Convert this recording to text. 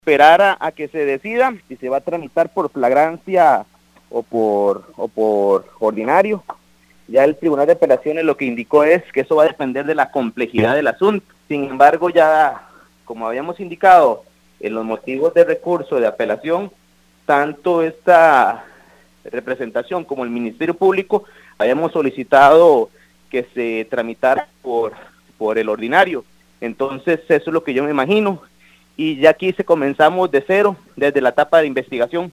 esperar a que se decida si se va a tramitar por flagrancia o por ordinario. Ya el Tribunal de Apelaciones lo que indicó es que eso va a depender de la complejidad del asunto. Sin embargo, ya como habíamos indicado en los motivos de recurso de apelación, tanto esta representación como el Ministerio Público habíamos solicitado que se tramitara por el ordinario. Entonces, eso es lo que yo me imagino. Y ya aquí comenzamos de cero, desde la etapa de investigación.